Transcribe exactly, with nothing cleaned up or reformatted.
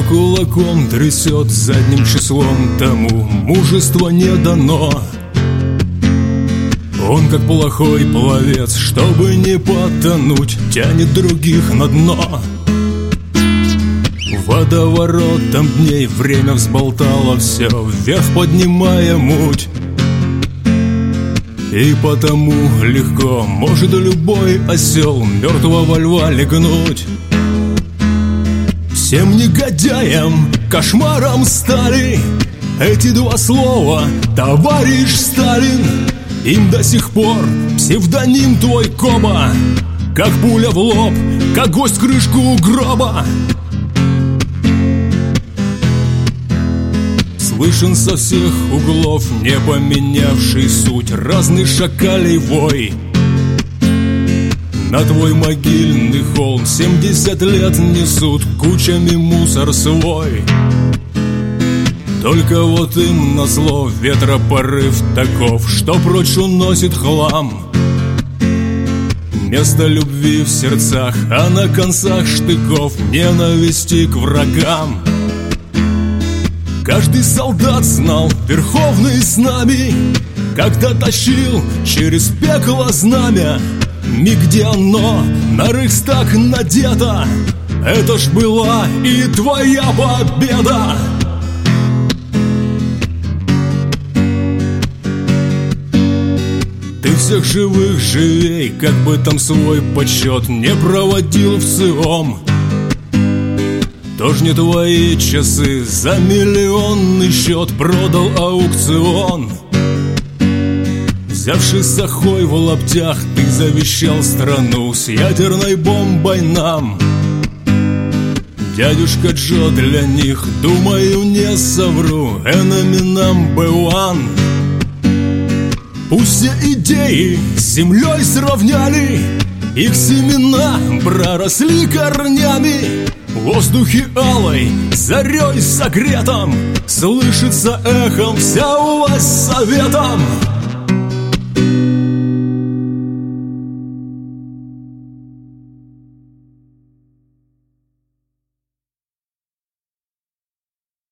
кулаком трясет задним числом, тому мужество не дано. Он, как плохой пловец, чтобы не потонуть, тянет других на дно. Водоворотом дней время взболтало все, вверх поднимая муть. И потому легко может любой осел мертвого льва легнуть. Всем негодяям кошмаром стали эти два слова, товарищ Сталин. Им до сих пор псевдоним твой Коба, как пуля в лоб, как гость крышку гроба. Слышен со всех углов, не поменявший суть, разный шакалей вой. На твой могильный холм семьдесят лет несут кучами мусор свой. Только вот им назло ветропорыв таков, что прочь уносит хлам. Место любви в сердцах, а на концах штыков ненависти к врагам. Каждый солдат знал верховный с нами, когда тащил через пекло знамя. Миг, где оно на Рейхстаг надето, это ж была и твоя победа. Ты всех живых живей, как бы там свой подсчет не проводил в ЦИОМ. Тоже не твои часы за миллионный счет продал аукцион. Взявший сахой в лаптях, ты завещал страну с ядерной бомбой нам. Дядюшка Джо для них, думаю, не совру, enemy number one. Пусть все идеи с землей сравняли, их семена проросли корнями. В воздухе алой, зарей согретом, слышится эхом вся власть советом.